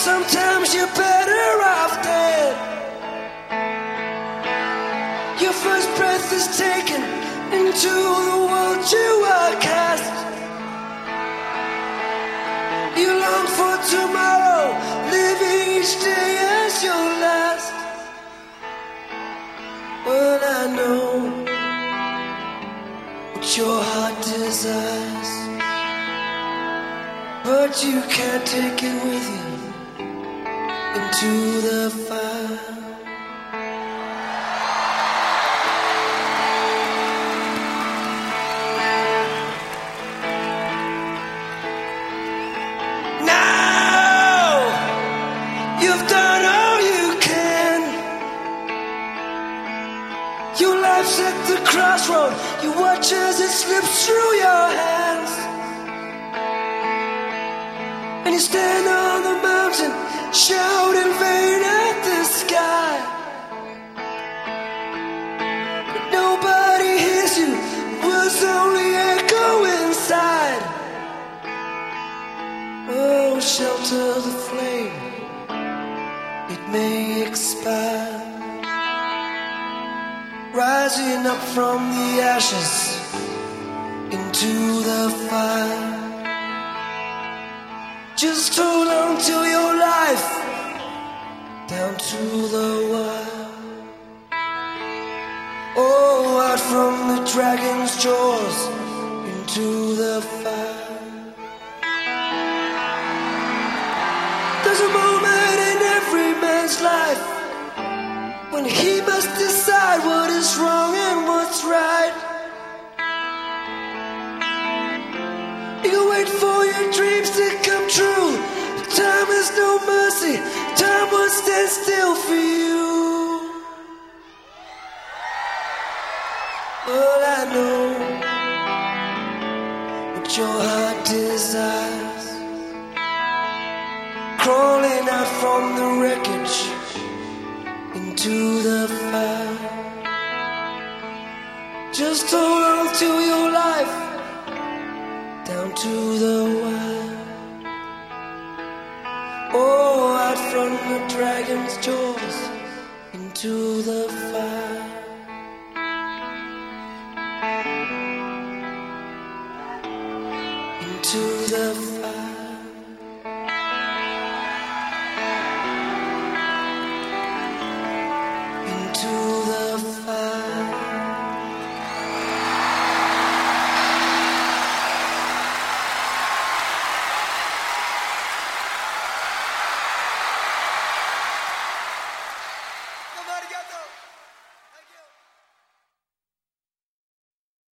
Sometimes you're better off dead. Your first breath is taken into the world you are cast. You long for tomorrow, living each day as your last. But I know what your heart desires, but you can't take it with you into the fire. Now you've done all you can. Your life's at the crossroad. You watch as it slips through your hands, and you stand on the mountain, shout in vain at the sky. But nobody hears you, words only echo inside. Oh, shelter the flame, it may expire. Rising up from the ashes into the fire. Just hold on to your life down to the wire. Oh, out from the dragon's jaws into the fire. There's a moment in every man's life when he must decide what is wrong and what's right. You can wait for your dreams to come true. Time has no mercy. Time won't stand still for you. But I know what your heart desires. Crawling out from the wreckage into the fire. Just hold on to your life down to the wire. Oh, out from the dragon's jaws into the fire. Into the fire.